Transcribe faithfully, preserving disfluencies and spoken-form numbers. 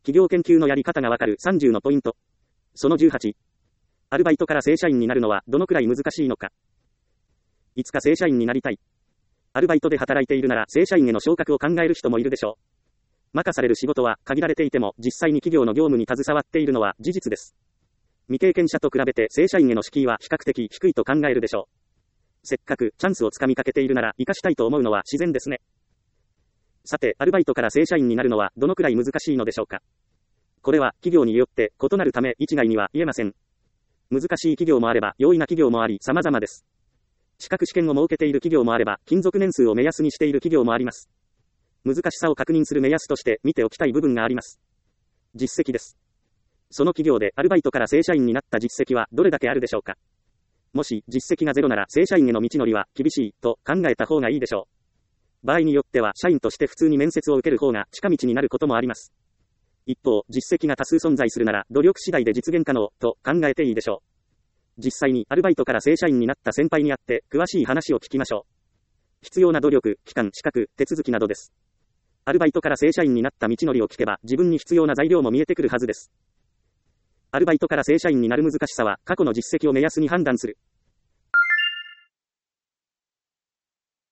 企業研究のやり方がわかるさんじゅうのポイント。そのじゅうはち。アルバイトから正社員になるのはどのくらい難しいのか。いつか正社員になりたい。アルバイトで働いているなら正社員への昇格を考える人もいるでしょう。任される仕事は限られていても実際に企業の業務に携わっているのは事実です。未経験者と比べて正社員への敷居は比較的低いと考えるでしょう。せっかくチャンスをつかみかけているなら活かしたいと思うのは自然ですね。さて、アルバイトから正社員になるのはどのくらい難しいのでしょうか。これは企業によって異なるため一概には言えません。難しい企業もあれば容易な企業もあり様々です。資格試験を設けている企業もあれば勤続年数を目安にしている企業もあります。難しさを確認する目安として見ておきたい部分があります。実績です。その企業でアルバイトから正社員になった実績はどれだけあるでしょうか。もし実績がゼロなら正社員への道のりは厳しいと考えた方がいいでしょう。場合によっては社員として普通に面接を受ける方が近道になることもあります。一方、実績が多数存在するなら努力次第で実現可能と考えていいでしょう。実際にアルバイトから正社員になった先輩に会って詳しい話を聞きましょう。必要な努力、期間、資格、手続きなどです。アルバイトから正社員になった道のりを聞けば自分に必要な材料も見えてくるはずです。アルバイトから正社員になる難しさは過去の実績を目安に判断する。